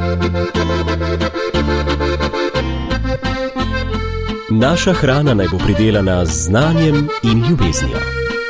Naša hrana naj bo pridelana z znanjem in ljubeznijo.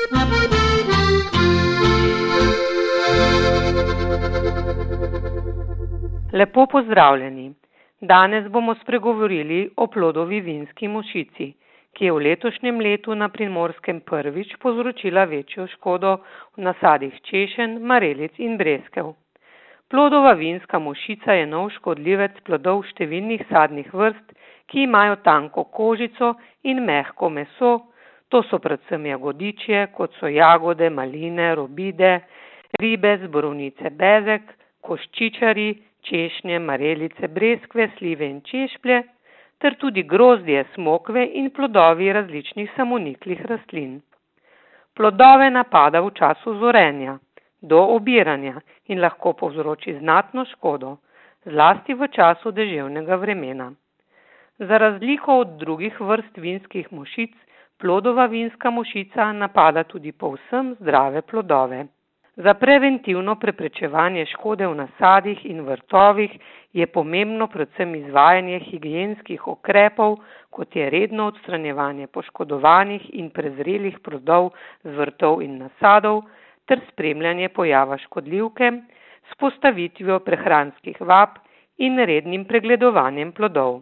Lepo pozdravljeni. Danes bomo spregovorili o plodovi vinski mušici, ki je v letošnjem letu na Primorskem prvič povzročila večjo škodo v nasadih češenj, marelic in breskev. Plodova vinska mušica je nov škodljivec plodov številnih sadnih vrst, ki imajo tanko kožico in mehko meso. To so predvsem jagodičje, kot so jagode, maline, robide, ribez, borovnice, bezeg, koščičari, češnje, marelice, breskve, slive in češplje, ter tudi grozdje, smokve in plodovi različnih samoniklih rastlin. Plodove napada v času zorenja, do obiranja in lahko povzroči znatno škodo, zlasti v času deževnega vremena. Za razliko od drugih vrst vinskih mušic, plodova vinska mušica napada tudi povsem zdrave plodove. Za preventivno preprečevanje škode v nasadih in vrtovih je pomembno predvsem izvajanje higienskih ukrepov, kot je redno odstranjevanje poškodovanih in prezrelih plodov z vrtov in nasadov, ter spremljanje pojava škodljivke s postavitvijo prehranskih vab in rednim pregledovanjem plodov.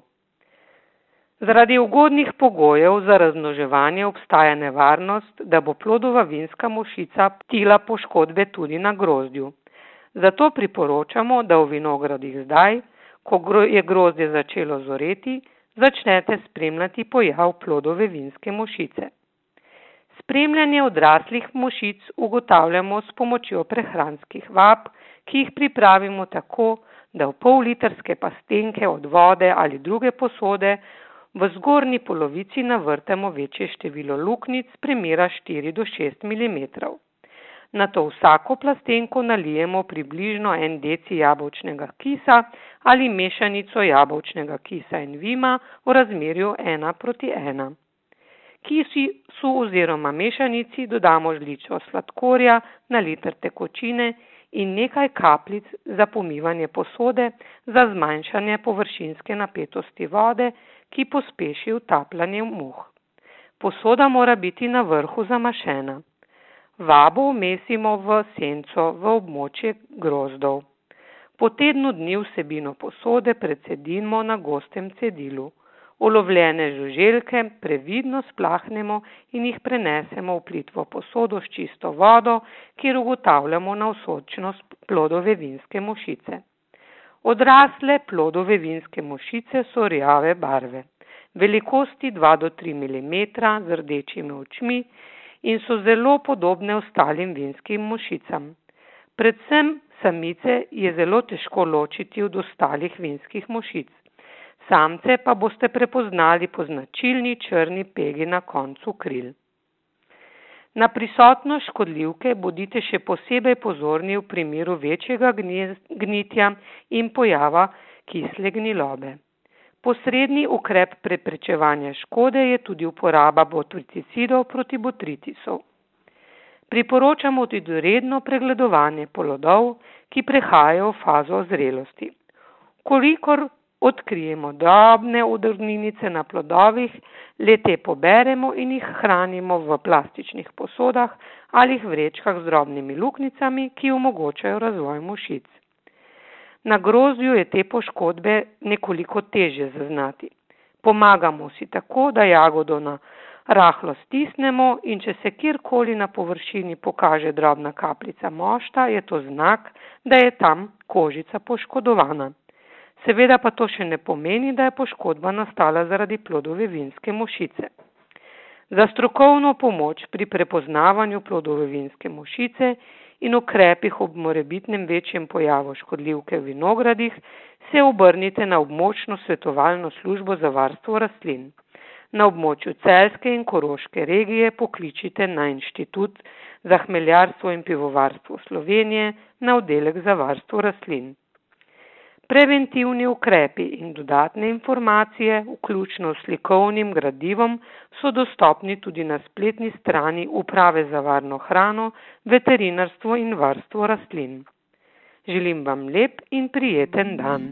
Zaradi ugodnih pogojev za razmnoževanje obstaja nevarnost, da bo plodova vinska mušica ptila poškodbe tudi na grozdju. Zato priporočamo, da v vinogradih zdaj, ko je grozdje začelo zoreti, začnete spremljati pojav plodove vinske mušice. Spremljanje odraslih mušic ugotavljamo s pomočjo prehranskih vab, ki jih pripravimo tako, da v pol-litrske plastenke od vode ali druge posode v zgornji polovici navrtamo večje število luknjic premera 4 do 6 mm. Nato vsako plastenko nalijemo približno 1 deci jabolčnega kisa ali mešanico jabolčnega kisa in vima v razmerju 1:1. Kisu oziroma mešanici dodamo žličko sladkorja na liter tekočine in nekaj kapljic za pomivanje posode za zmanjšanje površinske napetosti vode, ki pospeši utapljanje muh. Posoda mora biti na vrhu zamašena. Vabo vmesimo v senco v območje grozdov. Po tednu dni vsebino posode precedimo na gostem cedilu. Ulovljene žuželke previdno splahnemo in jih prenesemo v plitvo posodo s čisto vodo, kjer ugotavljamo navzočnost plodove vinske mušice. Odrasle plodove vinske mušice so rjave barve, velikosti 2 do 3 mm z rdečimi očmi in so zelo podobne ostalim vinskim mušicam. Predvsem samice je zelo težko ločiti od ostalih vinskih mušic. Samce pa boste prepoznali po značilni črni pegi na koncu kril. Na prisotnost škodljivke bodite še posebej pozorni v primeru večjega gnitja in pojava kisle gnilobe. Posredni ukrep preprečevanja škode je tudi uporaba botricidov proti botritisov. Priporočamo tudi redno pregledovanje plodov, ki prehajajo v fazo zrelosti. Kolikor odkrijemo drobne udrninice na plodovih, le-te poberemo in jih hranimo v plastičnih posodah ali vrečkah z drobnimi luknjicami, ki omogočajo razvoj mušic. Na grozdju je te poškodbe nekoliko težje zaznati. Pomagamo si tako, da jagodo rahlo stisnemo in če se kjerkoli na površini pokaže drobna kapljica mošta, je to znak, da je tam kožica poškodovana. Seveda pa to še ne pomeni, da je poškodba nastala zaradi plodove vinske mušice. Za strokovno pomoč pri prepoznavanju plodove vinske mušice in ukrepih ob morebitnem večjem pojavu škodljivke v vinogradih se obrnite na območno svetovalno službo za varstvo rastlin. Na območju Celjske in Koroške regije pokličite na Inštitut za hmeljarstvo in pivovarstvo Slovenije na oddelek za varstvo rastlin. Preventivni ukrepi in dodatne informacije, vključno s slikovnim gradivom, so dostopni tudi na spletni strani Uprave za varno hrano, veterinarstvo in varstvo rastlin. Želim vam lep in prijeten dan.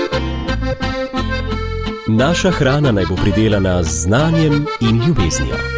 Naša hrana naj bo pridelana z znanjem in ljubeznijo.